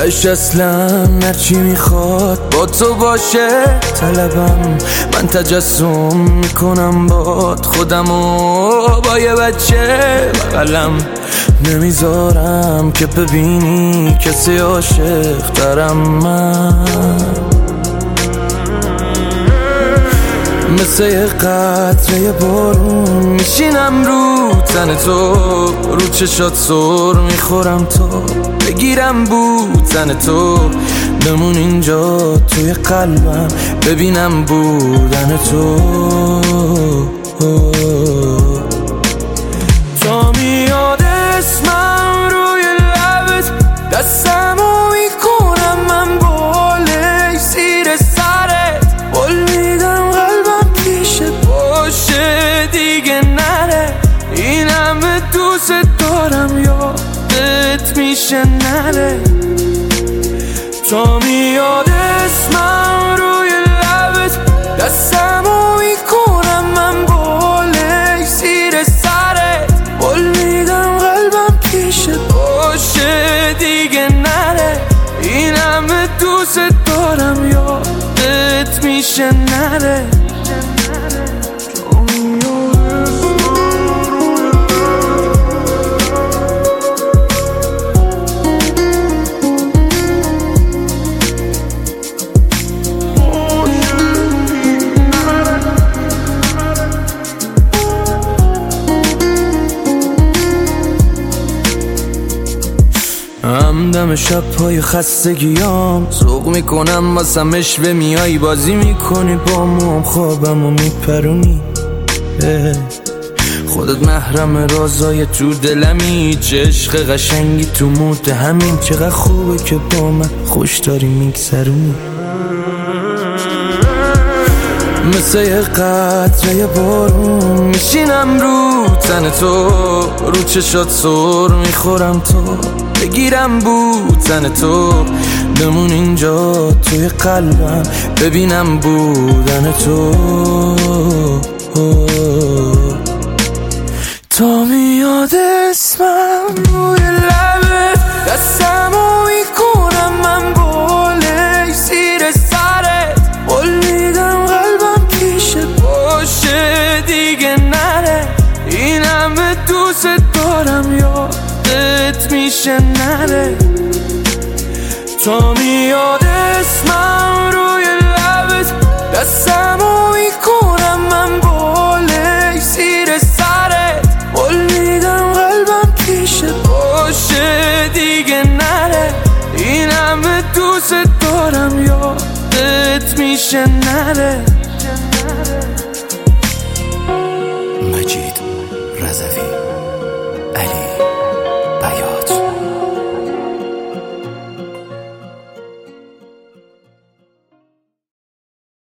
دلش اصلا هرچی میخواد با تو باشه طلبم. من تجسم میکنم باد خودمو با یه بچه بغلم. نمیذارم که ببینی کسی عاشق ترم. من مثل یه قطره بارون میشینم رو تن تو، رو چشات سر میخورم تو بگیرم بودن تو. بمون اینجا توی قلبم ببینم بودن تو. تا میاد اسمم روی لبت دستمو میکنم من بالای زیر سرت. قول میدم قلبم پیش باشه دیگه نره. این همه دوست دارم یادت میشه نره. تا میاد اسمم روی لبت دستمو میکنم من بالای زیر سرت. قول میدم قلبم پیش باشه دیگه نره. این همه دوست دارم یادت میشه نره. همدم شب‌های خستگیام ذوق میکنم واسم اشوه میای بازی میکنی با موام خوابمو میپرونی. خودت محرم رازای تو دلمی، چه عشق قشنگی تو مود همین. چقدر خوبه که با من خوش داری میگذرونی. مثل یه قطره بارون میشینم رو تن تو، رو چشات سر میخورم تو بگیرم بودن تو. بمون اینجا توی قلبم ببینم بودن تو. تا میاد اسمم روی لبت دستمو میکنم من بالای زیر سرت. قول میدم قلبم پیش باشه دیگه نره. این همه دوست دارم یادت میشه نره. تا میاد اسمم روی لبت دستمو میکنم من بالای زیر سرت. قول میدم قلبم پیش باشه دیگه نره. این همه دوست دارم یادت میشه نره.